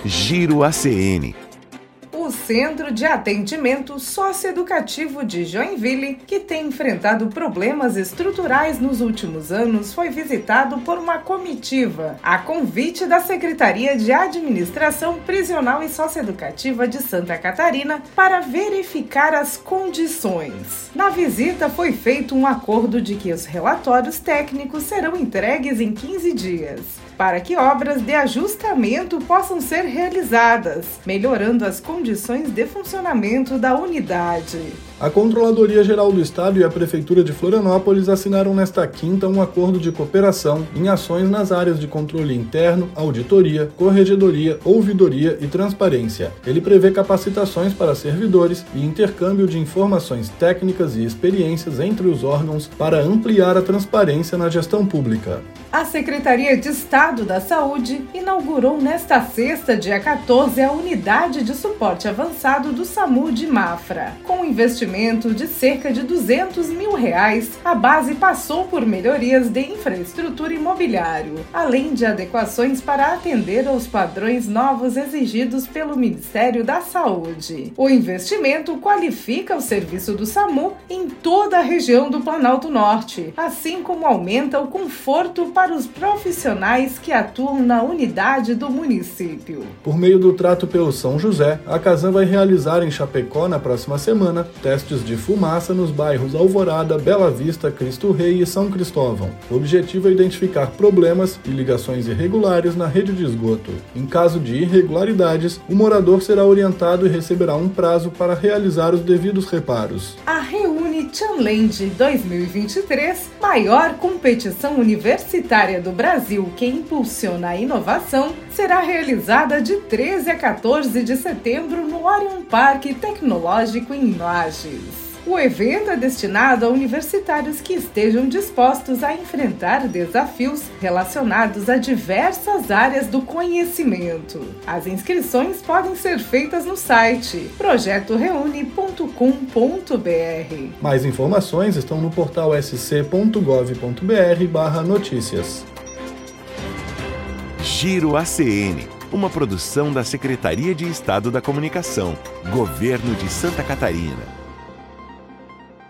Giro ACN. O Centro de Atendimento Socioeducativo de Joinville, que tem enfrentado problemas estruturais nos últimos anos, foi visitado por uma comitiva, a convite da Secretaria de Administração Prisional e Socioeducativa de Santa Catarina, para verificar as condições. Na visita foi feito um acordo de que os relatórios técnicos serão entregues em 15 dias, para que obras de ajustamento possam ser realizadas, melhorando as condições de funcionamento da unidade. A Controladoria Geral do Estado e a Prefeitura de Florianópolis assinaram nesta quinta um acordo de cooperação em ações nas áreas de controle interno, auditoria, corregedoria, ouvidoria e transparência. Ele prevê capacitações para servidores e intercâmbio de informações técnicas e experiências entre os órgãos para ampliar a transparência na gestão pública. A Secretaria de Estado da Saúde inaugurou nesta sexta, dia 14, a Unidade de Suporte Avançado do SAMU de Mafra. Com investimento de cerca de R$200 mil, a base passou por melhorias de infraestrutura e mobiliário, além de adequações para atender aos padrões novos exigidos pelo Ministério da Saúde. O investimento qualifica o serviço do SAMU em toda a região do Planalto Norte, assim como aumenta o conforto para os profissionais que atuam na unidade do município. Por meio do trato pelo São José, a Casan vai realizar em Chapecó, na próxima semana, testes de fumaça nos bairros Alvorada, Bela Vista, Cristo Rei e São Cristóvão. O objetivo é identificar problemas e ligações irregulares na rede de esgoto. Em caso de irregularidades, o morador será orientado e receberá um prazo para realizar os devidos reparos. A Reúne Challenge 2023, maior competição universitária do Brasil que impulsiona a inovação, será realizada de 13 a 14 de setembro no Orion Parque Tecnológico em Lages. O evento é destinado a universitários que estejam dispostos a enfrentar desafios relacionados a diversas áreas do conhecimento. As inscrições podem ser feitas no site projetoreune.com.br. Mais informações estão no portal sc.gov.br/notícias. Giro ACN, uma produção da Secretaria de Estado da Comunicação, Governo de Santa Catarina.